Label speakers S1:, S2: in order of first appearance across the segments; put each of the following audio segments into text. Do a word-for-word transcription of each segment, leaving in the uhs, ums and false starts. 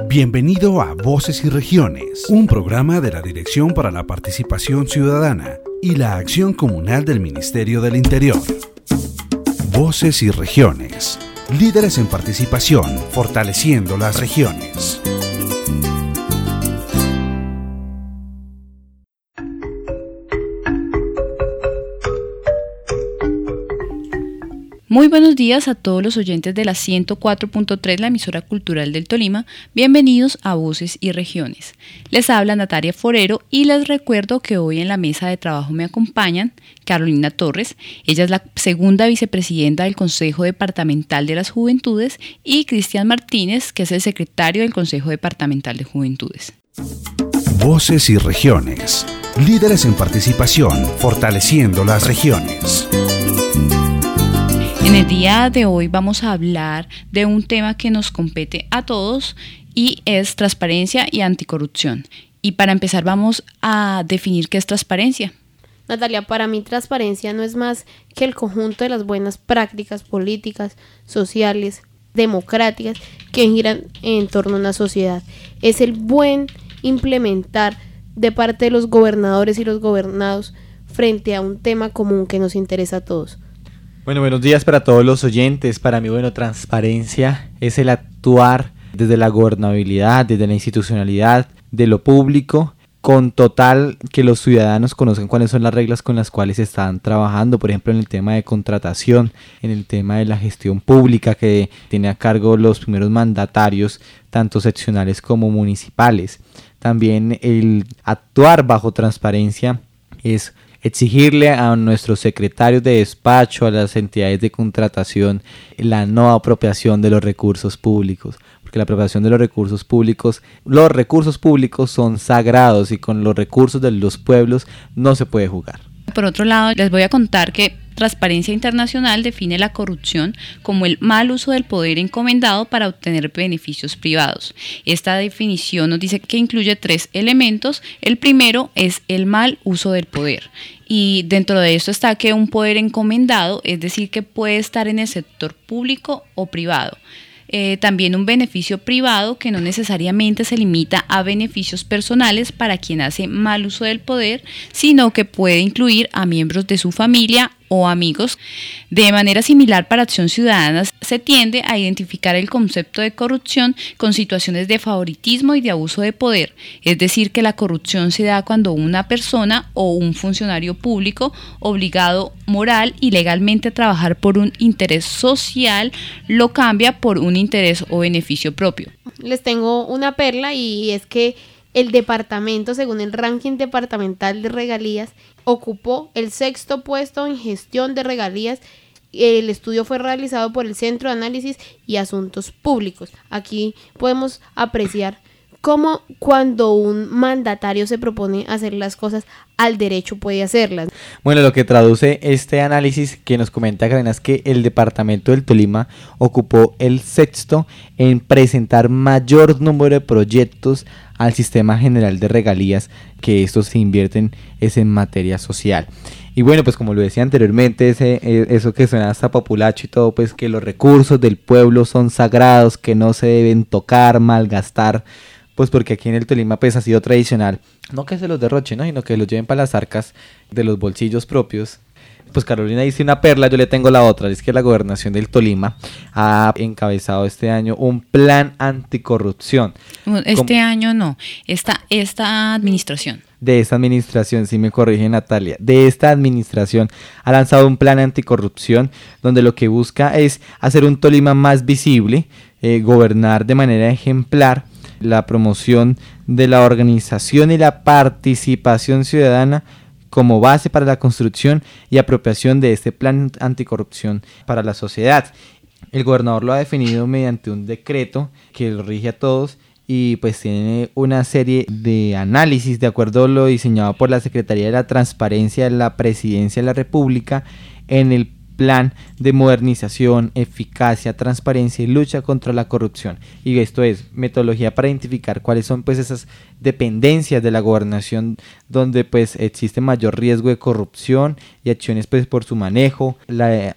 S1: Bienvenido a Voces y Regiones, un programa de la Dirección para la Participación Ciudadana y la Acción Comunal del Ministerio del Interior. Voces y Regiones, líderes en participación, fortaleciendo las regiones.
S2: Muy buenos días a todos los oyentes de la ciento cuatro punto tres, la emisora cultural del Tolima. Bienvenidos a Voces y Regiones. Les habla Natalia Forero y les recuerdo que hoy en la mesa de trabajo me acompañan Carolina Torres, ella es la segunda vicepresidenta del Consejo Departamental de las Juventudes, y Cristian Martínez, que es el secretario del Consejo Departamental de Juventudes.
S1: Voces y Regiones, líderes en participación, fortaleciendo las regiones.
S2: En el día de hoy vamos a hablar de un tema que nos compete a todos y es transparencia y anticorrupción. Y para empezar vamos a definir qué es transparencia.
S3: Natalia, para mí transparencia no es más que el conjunto de las buenas prácticas políticas, sociales, democráticas que giran en torno a una sociedad. Es el buen implementar de parte de los gobernadores y los gobernados frente a un tema común que nos interesa a todos.
S4: Bueno, buenos días para todos los oyentes. Para mí, bueno, transparencia es el actuar desde la gobernabilidad, desde la institucionalidad, de lo público, con total que los ciudadanos conozcan cuáles son las reglas con las cuales están trabajando, por ejemplo, en el tema de contratación, en el tema de la gestión pública que tiene a cargo los primeros mandatarios, tanto seccionales como municipales. También el actuar bajo transparencia es exigirle a nuestros secretarios de despacho, a las entidades de contratación, la no apropiación de los recursos públicos, porque la apropiación de los recursos públicos, los recursos públicos son sagrados y con los recursos de los pueblos no se puede jugar.
S2: Por otro lado, les voy a contar que Transparencia Internacional define la corrupción como el mal uso del poder encomendado para obtener beneficios privados. Esta definición nos dice que incluye tres elementos. El primero es el mal uso del poder. Y dentro de esto está que un poder encomendado, es decir, que puede estar en el sector público o privado. Eh, también un beneficio privado que no necesariamente se limita a beneficios personales para quien hace mal uso del poder, sino que puede incluir a miembros de su familia o amigos. De manera similar, para Acción Ciudadana se tiende a identificar el concepto de corrupción con situaciones de favoritismo y de abuso de poder, es decir, que la corrupción se da cuando una persona o un funcionario público obligado moral y legalmente a trabajar por un interés social lo cambia por un interés o beneficio propio.
S3: Les tengo una perla y es que el departamento, según el ranking departamental de regalías, ocupó el sexto puesto en gestión de regalías. El estudio fue realizado por el Centro de Análisis y Asuntos Públicos. Aquí podemos apreciar cómo cuando un mandatario se propone hacer las cosas, al derecho puede hacerlas.
S4: Bueno, lo que traduce este análisis que nos comenta Karina es que el departamento del Tolima ocupó el sexto en presentar mayor número de proyectos al sistema general de regalías, que estos se invierten es en materia social. Y bueno, pues como lo decía anteriormente, ese, eso que suena hasta populacho y todo, pues que los recursos del pueblo son sagrados, que no se deben tocar, malgastar, pues porque aquí en el Tolima pues ha sido tradicional, no que se los derrochen, ¿no?, sino que los lleven para las arcas de los bolsillos propios. Pues Carolina dice una perla, yo le tengo la otra, es que la gobernación del Tolima ha encabezado este año un plan anticorrupción.
S2: Este Como, año no, esta, esta administración.
S4: De esta administración, sí me corrige Natalia, de esta administración ha lanzado un plan anticorrupción donde lo que busca es hacer un Tolima más visible, eh, gobernar de manera ejemplar, la promoción de la organización y la participación ciudadana como base para la construcción y apropiación de este plan anticorrupción para la sociedad. El gobernador lo ha definido mediante un decreto que lo rige a todos y pues tiene una serie de análisis de acuerdo a lo diseñado por la Secretaría de la Transparencia de la Presidencia de la República en el plan de modernización, eficacia, transparencia y lucha contra la corrupción. Y esto es metodología para identificar cuáles son pues esas dependencias de la gobernación donde pues existe mayor riesgo de corrupción y acciones pues por su manejo, la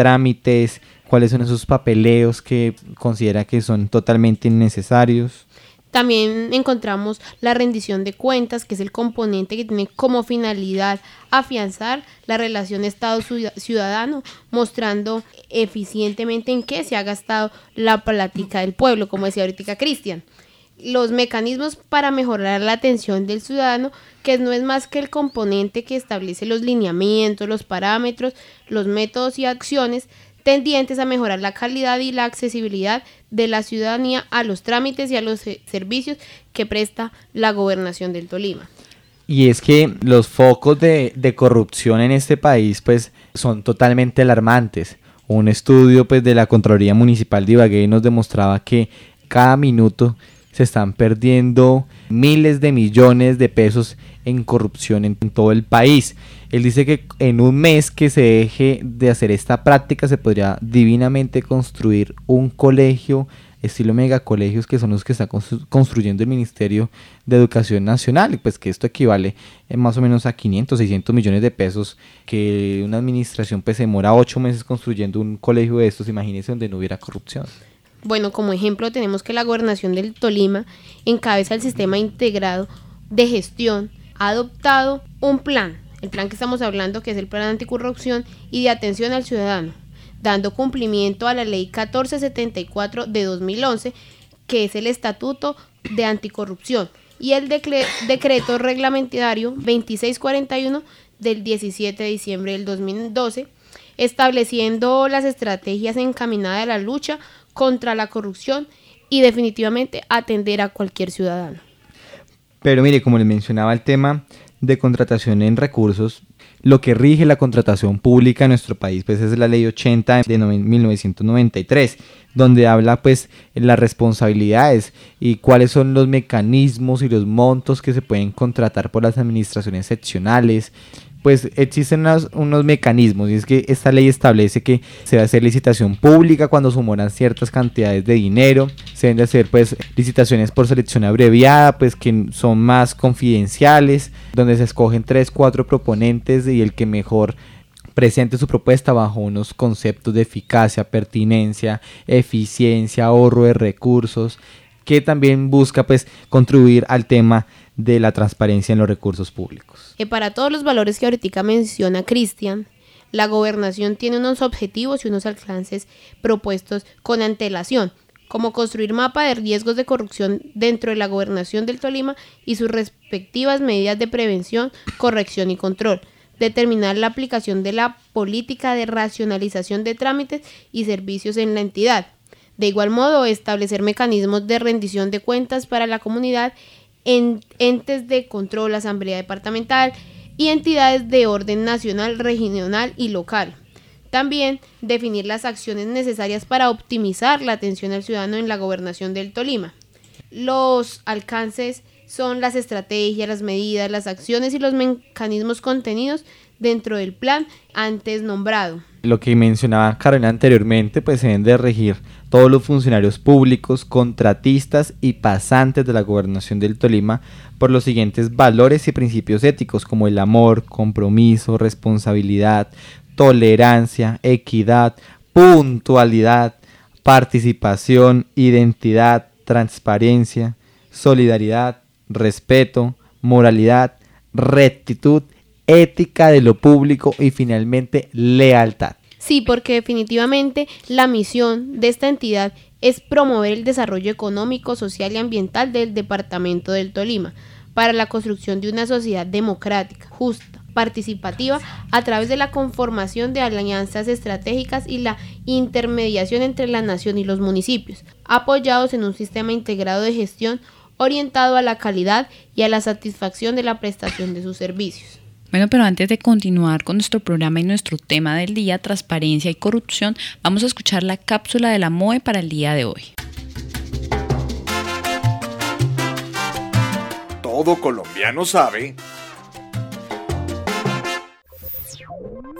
S4: antitrámites, cuáles son esos papeleos que considera que son totalmente innecesarios.
S3: También encontramos la rendición de cuentas, que es el componente que tiene como finalidad afianzar la relación Estado-ciudadano, mostrando eficientemente en qué se ha gastado la plática del pueblo, como decía ahorita Cristian. Los mecanismos para mejorar la atención del ciudadano, que no es más que el componente que establece los lineamientos, los parámetros, los métodos y acciones tendientes a mejorar la calidad y la accesibilidad de la ciudadanía a los trámites y a los servicios que presta la Gobernación del Tolima.
S4: Y es que los focos de, de corrupción en este país pues son totalmente alarmantes. Un estudio pues de la Contraloría Municipal de Ibagué nos demostraba que cada minuto se están perdiendo miles de millones de pesos en corrupción en todo el país. Él dice que en un mes que se deje de hacer esta práctica se podría divinamente construir un colegio, estilo megacolegios, que son los que está construyendo el Ministerio de Educación Nacional, y pues que esto equivale más o menos a quinientos, seiscientos millones de pesos, que una administración pues se demora ocho meses construyendo un colegio de estos. Imagínense donde no hubiera corrupción.
S3: Bueno, como ejemplo tenemos que la Gobernación del Tolima encabeza el sistema integrado de gestión, ha adoptado un plan, el plan que estamos hablando, que es el plan anticorrupción y de atención al ciudadano, dando cumplimiento a la ley catorce setenta y cuatro de dos mil once, que es el Estatuto de Anticorrupción, y el decre- decreto reglamentario veintiséis cuarenta y uno del diecisiete de diciembre del dos mil doce, estableciendo las estrategias encaminadas a la lucha contra la corrupción y definitivamente atender a cualquier ciudadano.
S4: Pero mire, como les mencionaba, el tema de contratación en recursos, lo que rige la contratación pública en nuestro país pues es la ley ochenta de mil novecientos noventa y tres, donde habla pues las responsabilidades y cuáles son los mecanismos y los montos que se pueden contratar por las administraciones seccionales. Pues existen unos, unos mecanismos, y es que esta ley establece que se debe hacer licitación pública cuando sumoran ciertas cantidades de dinero, se deben de hacer pues licitaciones por selección abreviada, pues que son más confidenciales, donde se escogen tres, cuatro proponentes y el que mejor presente su propuesta bajo unos conceptos de eficacia, pertinencia, eficiencia, ahorro de recursos, que también busca pues contribuir al tema de la transparencia en los recursos públicos.
S3: Y para todos los valores que ahorita menciona Cristian, la gobernación tiene unos objetivos y unos alcances propuestos con antelación, como construir mapa de riesgos de corrupción dentro de la gobernación del Tolima y sus respectivas medidas de prevención, corrección y control, determinar la aplicación de la política de racionalización de trámites y servicios en la entidad. De igual modo, establecer mecanismos de rendición de cuentas para la comunidad en entes de control, asamblea departamental y entidades de orden nacional, regional y local. También definir las acciones necesarias para optimizar la atención al ciudadano en la gobernación del Tolima. Los alcances son las estrategias, las medidas, las acciones y los mecanismos contenidos dentro del plan antes nombrado.
S4: Lo que mencionaba Carolina anteriormente, pues se deben de regir todos los funcionarios públicos, contratistas y pasantes de la gobernación del Tolima por los siguientes valores y principios éticos, como el amor, compromiso, responsabilidad, tolerancia, equidad, puntualidad, participación, identidad, transparencia, solidaridad, respeto, moralidad, rectitud, ética de lo público y finalmente lealtad.
S3: Sí, porque definitivamente la misión de esta entidad es promover el desarrollo económico, social y ambiental del departamento del Tolima para la construcción de una sociedad democrática, justa, participativa a través de la conformación de alianzas estratégicas y la intermediación entre la nación y los municipios, apoyados en un sistema integrado de gestión orientado a la calidad y a la satisfacción de la prestación de sus servicios.
S2: Bueno, pero antes de continuar con nuestro programa y nuestro tema del día, transparencia y corrupción, vamos a escuchar la cápsula de la M O E para el día de hoy.
S5: Todo colombiano sabe.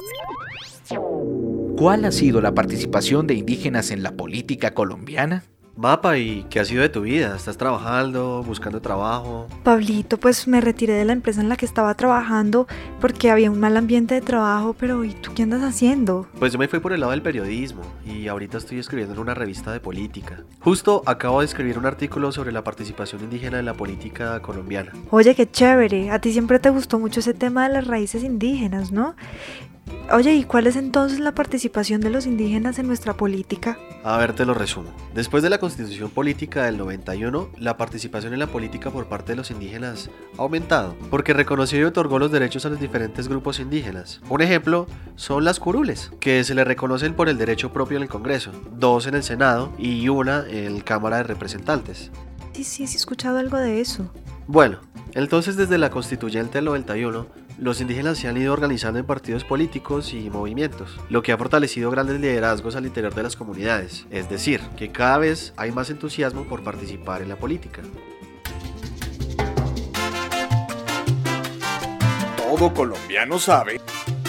S5: ¿Cuál ha sido la participación de indígenas en la política colombiana?
S6: Mapa, ¿y qué ha sido de tu vida? ¿Estás trabajando, buscando trabajo?
S7: Pablito, pues me retiré de la empresa en la que estaba trabajando porque había un mal ambiente de trabajo, pero ¿y tú qué andas haciendo?
S6: Pues yo me fui por el lado del periodismo y ahorita estoy escribiendo en una revista de política. Justo acabo de escribir un artículo sobre la participación indígena en la política colombiana.
S7: Oye, qué chévere, a ti siempre te gustó mucho ese tema de las raíces indígenas, ¿no? Oye, ¿y cuál es entonces la participación de los indígenas en nuestra política?
S6: A ver, te lo resumo. Después de la Constitución Política del noventa y uno, la participación en la política por parte de los indígenas ha aumentado, porque reconoció y otorgó los derechos a los diferentes grupos indígenas. Un ejemplo son las curules, que se le reconocen por el derecho propio en el Congreso, dos en el Senado y una en la Cámara de Representantes.
S7: Sí, sí, sí he escuchado algo de eso.
S6: Bueno, entonces desde la Constituyente del noventa y uno, los indígenas se han ido organizando en partidos políticos y movimientos, lo que ha fortalecido grandes liderazgos al interior de las comunidades, es decir, que cada vez hay más entusiasmo por participar en la política.
S5: Todo colombiano sabe.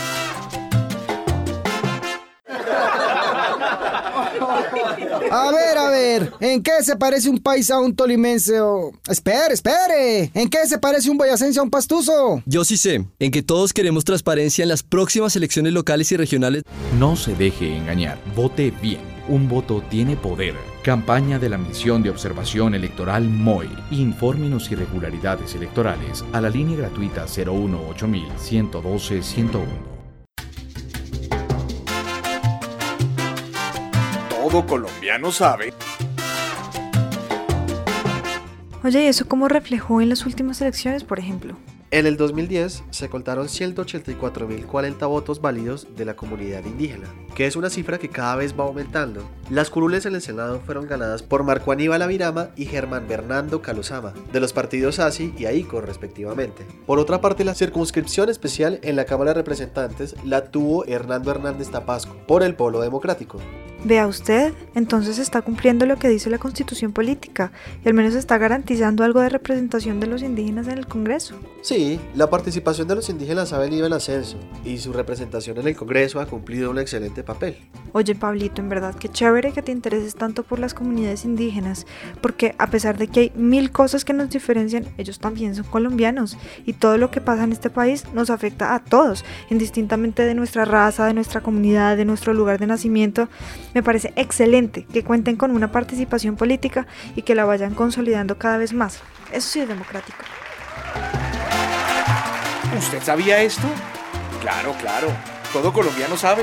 S8: A ver, a ver, ¿en qué se parece un paisa a un tolimense o...? Espere, espere, ¿en qué se parece un boyacense a un pastuso?
S9: Yo sí sé, en que todos queremos transparencia en las próximas elecciones locales y regionales.
S10: No se deje engañar, vote bien. Un voto tiene poder. Campaña de la Misión de Observación Electoral M O E. Infórmenos irregularidades electorales a la línea gratuita cero uno ocho mil ciento doce ciento uno.
S5: Todo colombiano sabe.
S7: Oye, ¿y eso cómo reflejó en las últimas elecciones, por ejemplo?
S6: En el dos mil diez se contaron ciento ochenta y cuatro mil cuarenta votos válidos de la comunidad indígena, que es una cifra que cada vez va aumentando. Las curules en el Senado fueron ganadas por Marco Aníbal Avirama y Germán Bernardo Calosama, de los partidos A S I y A I C O respectivamente. Por otra parte, la circunscripción especial en la Cámara de Representantes la tuvo Hernando Hernández Tapasco, por el Polo Democrático.
S7: Vea usted, entonces está cumpliendo lo que dice la Constitución Política y al menos está garantizando algo de representación de los indígenas en el Congreso.
S6: Sí, la participación de los indígenas ha venido en ascenso y su representación en el Congreso ha cumplido un excelente papel.
S7: Oye, Pablito, en verdad qué chévere que te intereses tanto por las comunidades indígenas, porque a pesar de que hay mil cosas que nos diferencian, ellos también son colombianos y todo lo que pasa en este país nos afecta a todos, indistintamente de nuestra raza, de nuestra comunidad, de nuestro lugar de nacimiento. Me parece excelente que cuenten con una participación política y que la vayan consolidando cada vez más. Eso sí es democrático.
S5: ¿Usted sabía esto? Claro, claro. Todo colombiano sabe.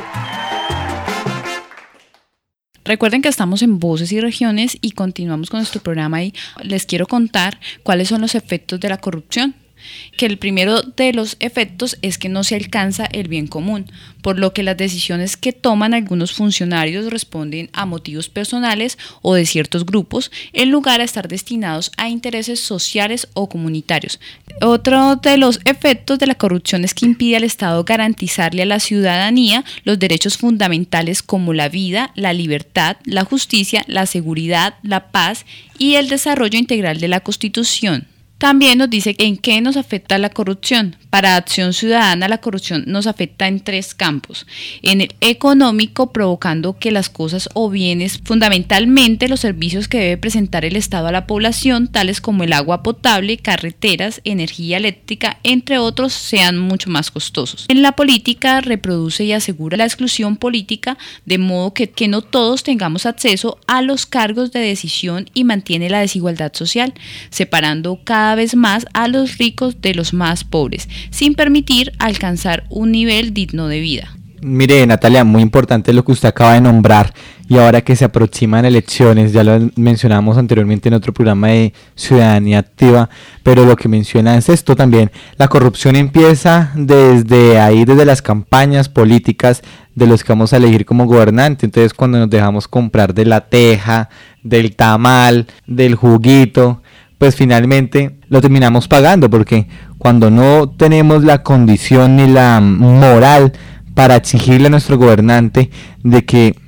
S2: Recuerden que estamos en Voces y Regiones y continuamos con nuestro programa y les quiero contar cuáles son los efectos de la corrupción. Que el primero de los efectos es que no se alcanza el bien común, por lo que las decisiones que toman algunos funcionarios responden a motivos personales o de ciertos grupos, en lugar a estar destinados a intereses sociales o comunitarios. Otro de los efectos de la corrupción es que impide al Estado garantizarle a la ciudadanía los derechos fundamentales como la vida, la libertad, la justicia, la seguridad, la paz y el desarrollo integral de la Constitución. También nos dice en qué nos afecta la corrupción. Para Acción Ciudadana, la corrupción nos afecta en tres campos. En el económico, provocando que las cosas o bienes, fundamentalmente los servicios que debe presentar el Estado a la población, tales como el agua potable, carreteras, energía eléctrica, entre otros, sean mucho más costosos. En la política, reproduce y asegura la exclusión política, de modo que, que no todos tengamos acceso a los cargos de decisión y mantiene la desigualdad social, separando cada vez más a los ricos de los más pobres, sin permitir alcanzar un nivel digno de vida.
S4: Mire, Natalia, muy importante lo que usted acaba de nombrar, y ahora que se aproximan elecciones, ya lo mencionamos anteriormente en otro programa de Ciudadanía Activa, pero lo que menciona es esto también: la corrupción empieza desde ahí, desde las campañas políticas de los que vamos a elegir como gobernante. Entonces, cuando nos dejamos comprar de la teja, del tamal, del juguito, pues finalmente lo terminamos pagando, porque cuando no tenemos la condición ni la moral para exigirle a nuestro gobernante de que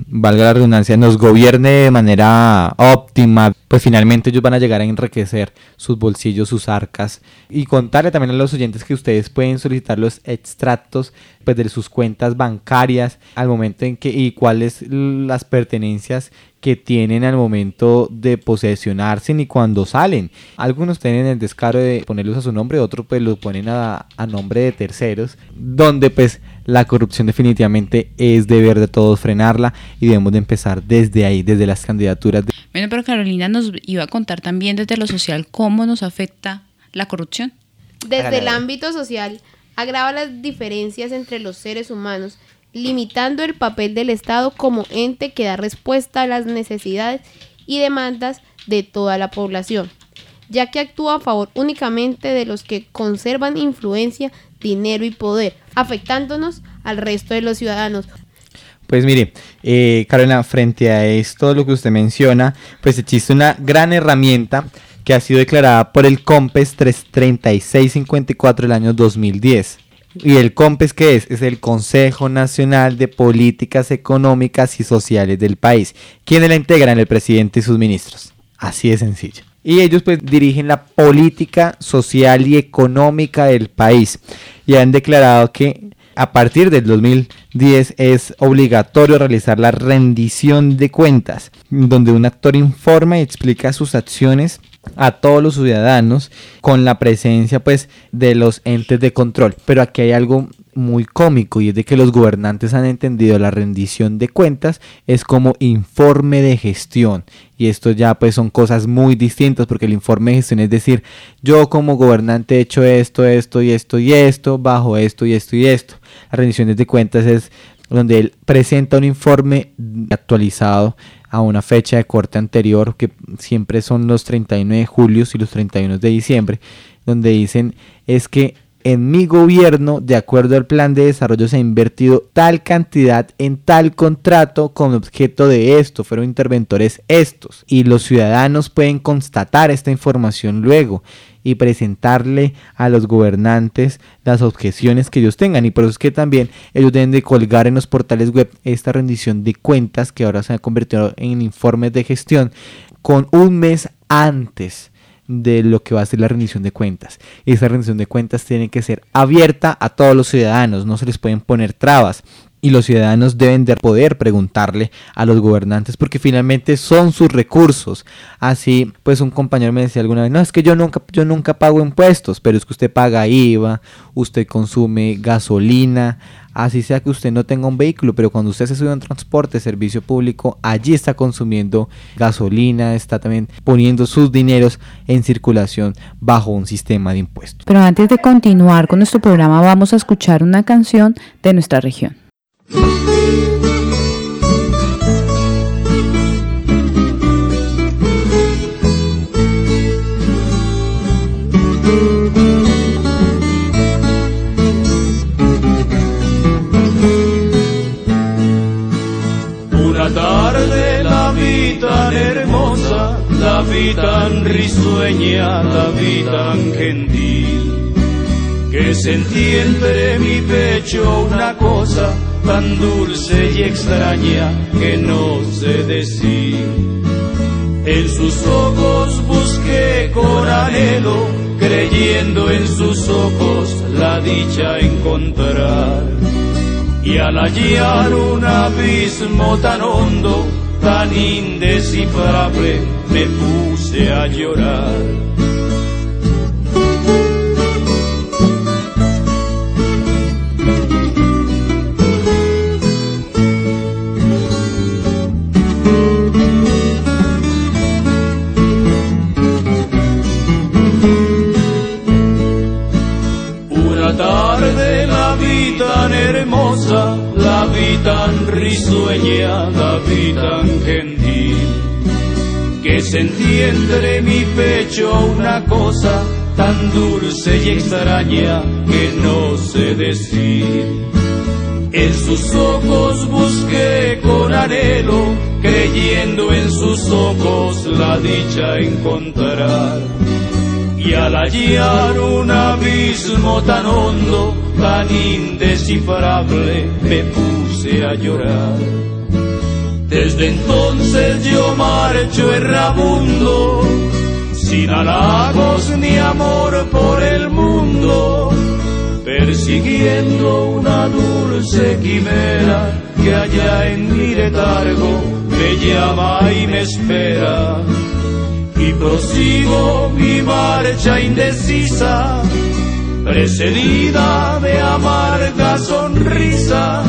S4: valga la redundancia, nos gobierne de manera óptima, pues finalmente ellos van a llegar a enriquecer sus bolsillos, sus arcas. Y contarle también a los oyentes que ustedes pueden solicitar los extractos pues, de sus cuentas bancarias al momento en que y cuáles las pertenencias que tienen al momento de posesionarse ni cuando salen. Algunos tienen el descaro de ponerlos a su nombre, otros pues los ponen a, a nombre de terceros, donde pues la corrupción definitivamente es deber de todos frenarla y debemos de empezar desde ahí, desde las candidaturas. De...
S2: Bueno, pero Carolina nos iba a contar también desde lo social cómo nos afecta la corrupción.
S3: Desde el ámbito social, agrava las diferencias entre los seres humanos, limitando el papel del Estado como ente que da respuesta a las necesidades y demandas de toda la población, ya que actúa a favor únicamente de los que conservan influencia, dinero y poder, afectándonos al resto de los ciudadanos.
S4: Pues mire, eh, Carolina, frente a esto, lo que usted menciona, pues existe una gran herramienta que ha sido declarada por el COMPES trescientos treinta y seis cincuenta y cuatro del año dos mil diez. ¿Y el COMPES qué es? Es el Consejo Nacional de Políticas Económicas y Sociales del país. ¿Quiénes la integran? El presidente y sus ministros. Así de sencillo. Y ellos pues dirigen la política social y económica del país. Y han declarado que a partir del dos mil diez es obligatorio realizar la rendición de cuentas, donde un actor informa y explica sus acciones a todos los ciudadanos con la presencia pues de los entes de control. Pero aquí hay algo muy cómico y es de que los gobernantes han entendido la rendición de cuentas es como informe de gestión, y esto ya pues son cosas muy distintas, porque el informe de gestión es decir, yo como gobernante he hecho esto, esto y esto y esto, bajo esto y esto y esto. Las rendiciones de cuentas es donde él presenta un informe actualizado a una fecha de corte anterior, que siempre son los treinta y nueve de julio y los treinta y uno de diciembre, donde dicen es que en mi gobierno, de acuerdo al plan de desarrollo, se ha invertido tal cantidad en tal contrato con objeto de esto, fueron interventores estos, y los ciudadanos pueden constatar esta información luego y presentarle a los gobernantes las objeciones que ellos tengan, y por eso es que también ellos deben de colgar en los portales web esta rendición de cuentas que ahora se ha convertido en informes de gestión con un mes antes de lo que va a ser la rendición de cuentas. Y esa rendición de cuentas tiene que ser abierta a todos los ciudadanos, no se les pueden poner trabas. Y los ciudadanos deben de poder preguntarle a los gobernantes porque finalmente son sus recursos. Así pues un compañero me decía alguna vez, no, es que yo nunca, yo nunca pago impuestos, pero es que usted paga I V A, usted consume gasolina, así sea que usted no tenga un vehículo, pero cuando usted se sube a un transporte, servicio público, allí está consumiendo gasolina, está también poniendo sus dineros en circulación bajo un sistema de impuestos.
S2: Pero antes de continuar con nuestro programa vamos a escuchar una canción de nuestra región.
S11: Una tarde la vi tan hermosa, la vi tan risueña, la vi tan gentil, que sentí entre mi pecho una cosa tan dulce y extraña que no sé decir. En sus ojos busqué con anhelo, creyendo en sus ojos la dicha encontrar. Y al hallar un abismo tan hondo, tan indescifrable, me puse a llorar. Tarde la vi tan hermosa, la vi tan risueña, la vi tan gentil, que sentí entre mi pecho una cosa tan dulce y extraña que no sé decir. En sus ojos busqué con anhelo, creyendo en sus ojos la dicha encontrar. Y al hallar un abismo tan hondo, tan indescifrable, me puse a llorar. Desde entonces yo marcho errabundo, sin halagos ni amor por el mundo, persiguiendo una dulce quimera que allá en mi letargo me llama y me espera. Y prosigo mi marcha indecisa, precedida de amarga sonrisa,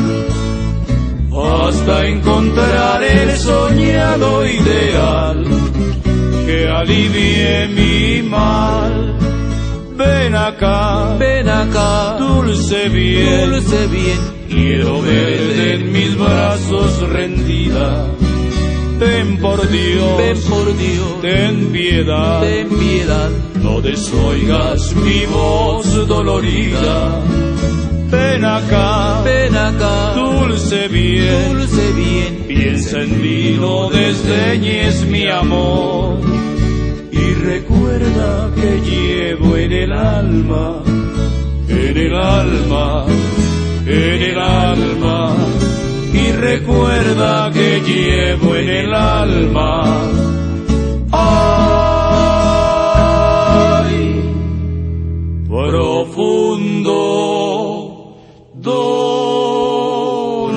S11: hasta encontrar el soñado ideal que alivie mi mal. Ven acá, ven acá, dulce bien, dulce bien, quiero verte en mis brazos rendida. Ven por Dios, ven por Dios, ten piedad, ten piedad, no desoigas mi voz dolorida. Ven acá, ven acá, dulce bien, dulce bien, piensa en mí, no desdeñes mi amor. Y recuerda que llevo en el alma, en el alma, en el alma. Y recuerda que llevo en el alma, ay, profundo dolor.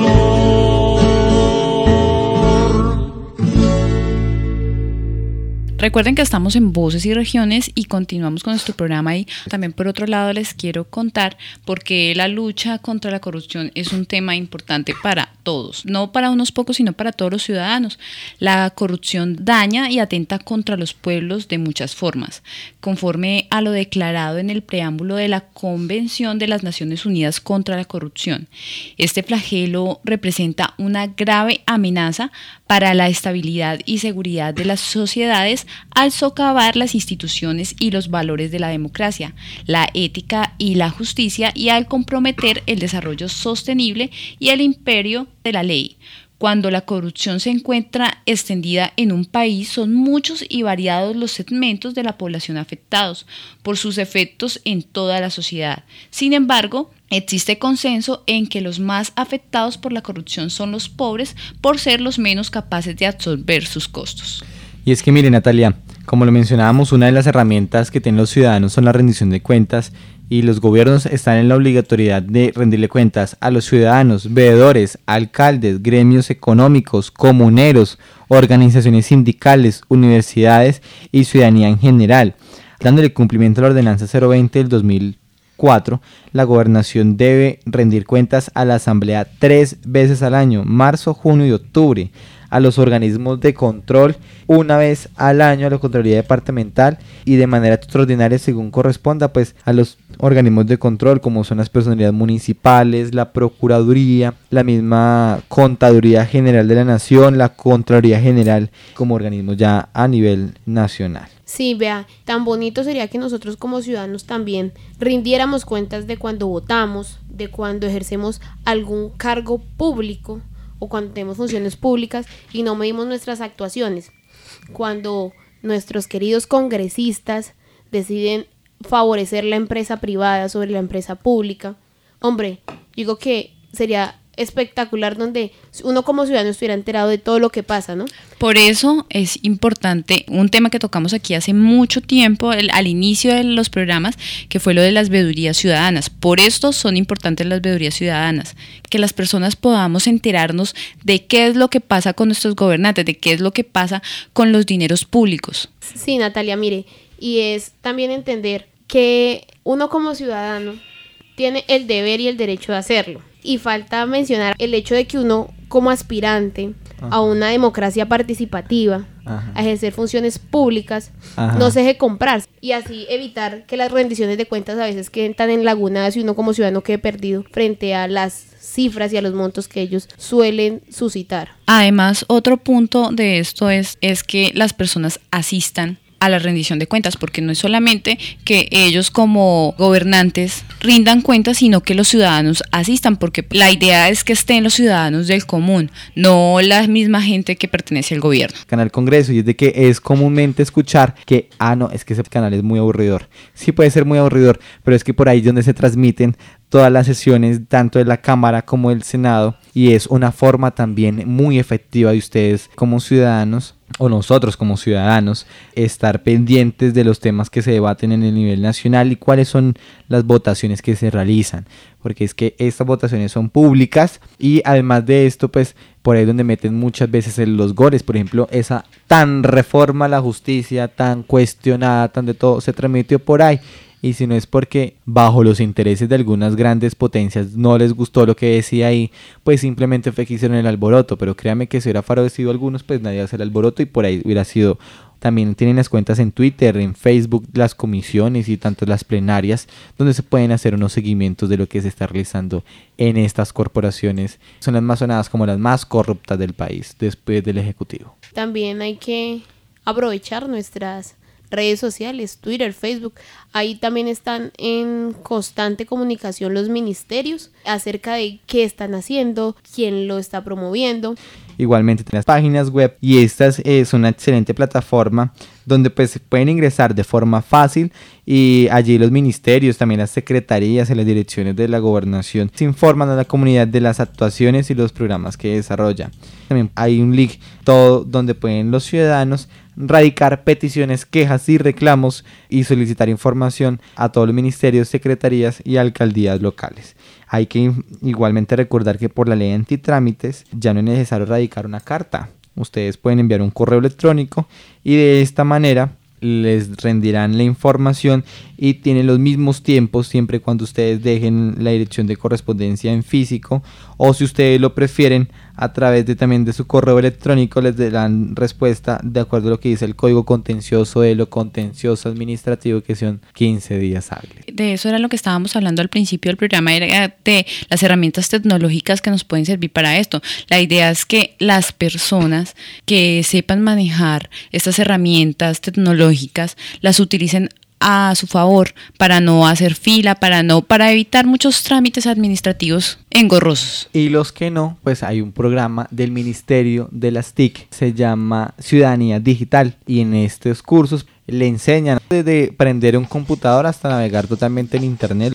S2: Recuerden que estamos en Voces y Regiones y continuamos con nuestro programa y también por otro lado les quiero contar por qué la lucha contra la corrupción es un tema importante para todos, no para unos pocos sino para todos los ciudadanos. La corrupción daña y atenta contra los pueblos de muchas formas, conforme a lo declarado en el preámbulo de la Convención de las Naciones Unidas contra la Corrupción. Este flagelo representa una grave amenaza para la estabilidad y seguridad de las sociedades al socavar las instituciones y los valores de la democracia, la ética y la justicia y al comprometer el desarrollo sostenible y el imperio de la ley. Cuando la corrupción se encuentra extendida en un país, son muchos y variados los segmentos de la población afectados por sus efectos en toda la sociedad. Sin embargo, existe consenso en que los más afectados por la corrupción son los pobres por ser los menos capaces de absorber sus costos.
S4: Y es que mire, Natalia, como lo mencionábamos, una de las herramientas que tienen los ciudadanos son la rendición de cuentas y los gobiernos están en la obligatoriedad de rendirle cuentas a los ciudadanos, veedores, alcaldes, gremios económicos, comuneros, organizaciones sindicales, universidades y ciudadanía en general. Dándole cumplimiento a la ordenanza cero veinte del dos mil cuatro, la gobernación debe rendir cuentas a la asamblea tres veces al año, marzo, junio y octubre, a los organismos de control una vez al año, a la Contraloría Departamental y de manera extraordinaria según corresponda pues a los organismos de control como son las personalidades municipales, la Procuraduría, la misma Contaduría General de la Nación, la Contraloría General como organismos ya a nivel nacional.
S3: Sí, vea, tan bonito sería que nosotros como ciudadanos también rindiéramos cuentas de cuando votamos, de cuando ejercemos algún cargo público o cuando tenemos funciones públicas y no medimos nuestras actuaciones. Cuando nuestros queridos congresistas deciden favorecer la empresa privada sobre la empresa pública, hombre, digo que sería espectacular donde uno como ciudadano estuviera enterado de todo lo que pasa, ¿no?
S2: Por eso es importante un tema que tocamos aquí hace mucho tiempo, el, al inicio de los programas, que fue lo de las veedurías ciudadanas. Por esto son importantes las veedurías ciudadanas, que las personas podamos enterarnos de qué es lo que pasa con nuestros gobernantes, de qué es lo que pasa con los dineros públicos.
S3: Sí, Natalia, mire, y es también entender que uno como ciudadano tiene el deber y el derecho de hacerlo. Y falta mencionar el hecho de que uno como aspirante Ajá. a una democracia participativa, Ajá. a ejercer funciones públicas, Ajá. no se deje comprar y así evitar que las rendiciones de cuentas a veces queden tan enlagunadas y uno como ciudadano quede perdido frente a las cifras y a los montos que ellos suelen suscitar.
S2: Además, otro punto de esto es, es que las personas asistan a la rendición de cuentas, porque no es solamente que ellos como gobernantes rindan cuentas, sino que los ciudadanos asistan, porque la idea es que estén los ciudadanos del común, no la misma gente que pertenece al gobierno.
S4: Canal Congreso, y es de que es comúnmente escuchar que, ah no, es que ese canal es muy aburridor. Sí puede ser muy aburridor, pero es que por ahí es donde se transmiten todas las sesiones tanto de la Cámara como del Senado, y es una forma también muy efectiva de ustedes como ciudadanos o nosotros como ciudadanos estar pendientes de los temas que se debaten en el nivel nacional y cuáles son las votaciones que se realizan, porque es que estas votaciones son públicas y además de esto pues por ahí es donde meten muchas veces los goles. Por ejemplo, esa tan reforma a la justicia, tan cuestionada, tan de todo, se transmitió por ahí. Y si no es porque bajo los intereses de algunas grandes potencias no les gustó lo que decía ahí, pues simplemente fue que hicieron el alboroto. Pero créanme que si hubiera favorecido a algunos, pues nadie hace el alboroto y por ahí hubiera sido. También tienen las cuentas en Twitter, en Facebook, las comisiones y tanto las plenarias, donde se pueden hacer unos seguimientos de lo que se está realizando en estas corporaciones. Son las más sonadas como las más corruptas del país después del Ejecutivo.
S3: También hay que aprovechar nuestras redes sociales, Twitter, Facebook. Ahí también están en constante comunicación los ministerios acerca de qué están haciendo, quién lo está promoviendo.
S4: Igualmente tienen las páginas web y esta es una excelente plataforma donde pues pueden ingresar de forma fácil y allí los ministerios, también las secretarías y las direcciones de la gobernación se informan a la comunidad de las actuaciones y los programas que desarrolla. También hay un link todo donde pueden los ciudadanos radicar peticiones, quejas y reclamos y solicitar información a todos los ministerios, secretarías y alcaldías locales. Hay que igualmente recordar que por la ley antitrámites ya no es necesario radicar una carta. Ustedes pueden enviar un correo electrónico y de esta manera les rendirán la información y tienen los mismos tiempos siempre cuando ustedes dejen la dirección de correspondencia en físico, o si ustedes lo prefieren a través de también de su correo electrónico les darán respuesta de acuerdo a lo que dice el código contencioso de lo contencioso administrativo, que son quince días hábiles.
S2: De eso era lo que estábamos hablando al principio del programa, era de las herramientas tecnológicas que nos pueden servir para esto. La idea es que las personas que sepan manejar estas herramientas tecnológicas las utilicen a su favor para no hacer fila, para no para evitar muchos trámites administrativos engorrosos.
S4: Y los que no, pues hay un programa del Ministerio de las T I C, se llama Ciudadanía Digital, y en estos cursos le enseñan desde prender un computador hasta navegar totalmente en internet.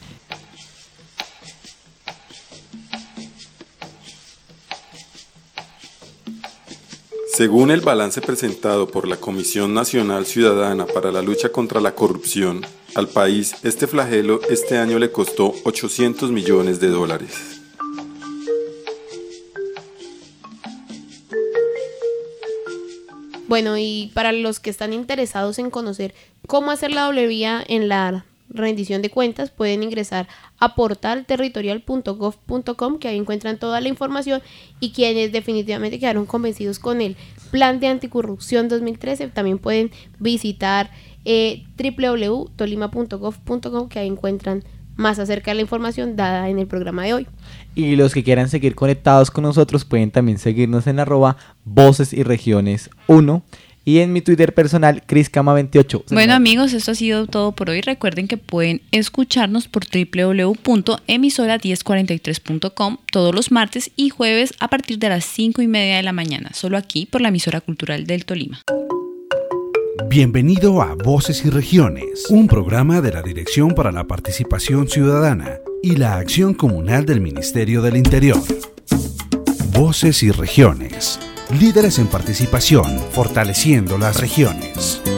S12: Según el balance presentado por la Comisión Nacional Ciudadana para la Lucha contra la Corrupción, al país este flagelo este año le costó ochocientos millones de dólares.
S3: Bueno, y para los que están interesados en conocer cómo hacer la doble vía en la rendición de cuentas, pueden ingresar a portal territorial punto gov punto com, que ahí encuentran toda la información, y quienes definitivamente quedaron convencidos con el plan de anticorrupción dos mil trece también pueden visitar eh, doble u doble u doble u punto tolima punto gov punto com, que ahí encuentran más acerca de la información dada en el programa de hoy.
S4: Y los que quieran seguir conectados con nosotros pueden también seguirnos en arroba voces y regiones uno y en mi Twitter personal, Criscama veintiocho.
S2: Bueno amigos, esto ha sido todo por hoy. Recuerden que pueden escucharnos por doble u doble u doble u punto emisora diez cuarenta y tres punto com todos los martes y jueves a partir de las cinco y media de la mañana, solo aquí por la emisora cultural del Tolima.
S1: Bienvenido a Voces y Regiones, un programa de la Dirección para la Participación Ciudadana y la Acción Comunal del Ministerio del Interior. Voces y Regiones, líderes en participación, fortaleciendo las regiones.